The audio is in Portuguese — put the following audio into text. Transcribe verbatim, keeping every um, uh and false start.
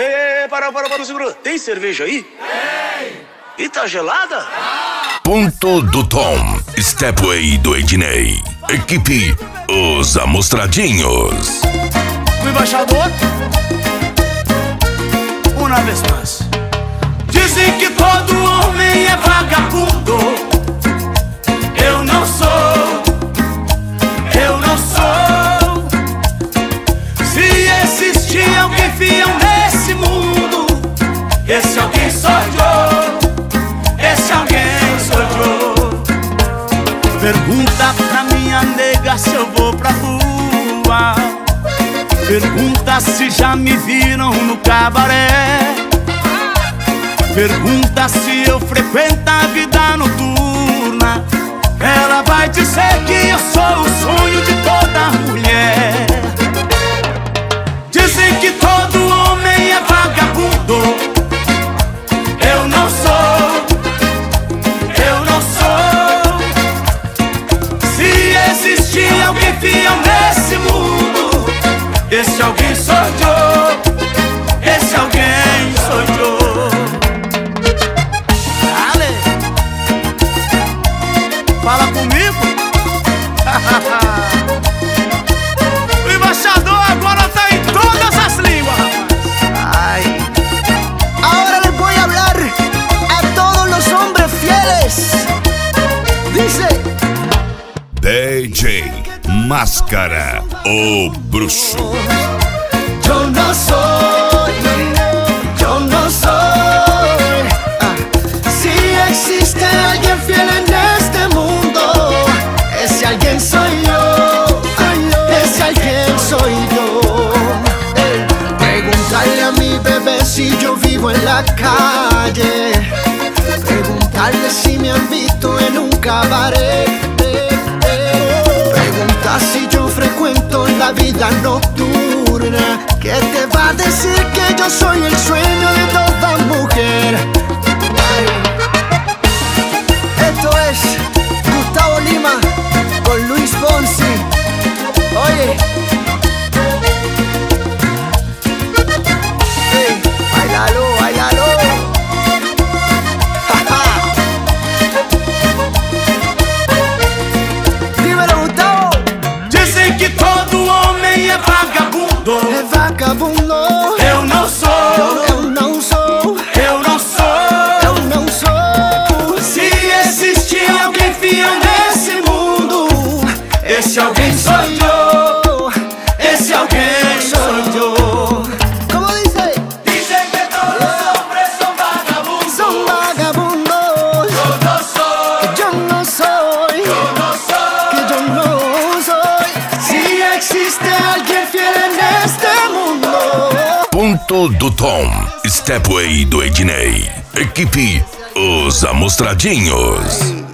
Ei, para, para, para, segura. Tem cerveja aí? Tem. E tá gelada? Ponto do Tom, Stepway do Ednei. Equipe Os Amostradinhos. O embaixador, uma vez mais. Dizem que todo homem é vagabundo. Eu não sou, eu não sou. Se existir alguém fiel nesse mundo, esse alguém sou eu, esse alguém sou eu. Pergunta pra minha nega se eu vou pra rua. Pergunta se já me viram no cabaré. Pergunta se eu frequento a vida noturna. Ela vai dizer que eu sou o sonho de toda mulher. Dizem que todo homem é vagabundo. Eu não sou, eu não sou. Se existir alguém fiel nesse mundo, esse alguém sou eu, esse alguém sou eu. Dale. Fala comigo. O embaixador agora tá em todas as línguas, rapaz. Ay. Ahora les voy a hablar a todos los hombres fieles. Dice: D J Máscara, o bruxo. yo no soy, yo no soy. Ah, si existe alguien fiel en este mundo, ese alguien soy yo, ese alguien soy yo. Ey, pregúntale a mi bebé si yo vivo en la calle. Preguntarle si me han visto en un cabaret. Pregunta si yo frecuento la vida nocturna, que te va a decir que yo soy el sueño de toda mujer. Ay. Esto es Gustavo Lima con Luis Fonsi. Oye, hey, bailalo, bailalo. Ja, ja. Dímelo, Gustavo. Dizem que todo homem é vagabundo. É vagabundo. Eu não sou, Eu não sou, eu não sou. eu não sou. Se existir alguém fiel nesse mundo, esse alguém sou eu, esse alguém sou eu. ¿Cómo dice? Dizem que todos os hombres são vagabundos. Son vagabundos. Eu não sou, Yo no soy, eu não sou. que yo no soy. Si existe alguien fiel en este mundo. Ponto do Tom, Stepway do Ednei. Equipe Os Amostradinhos.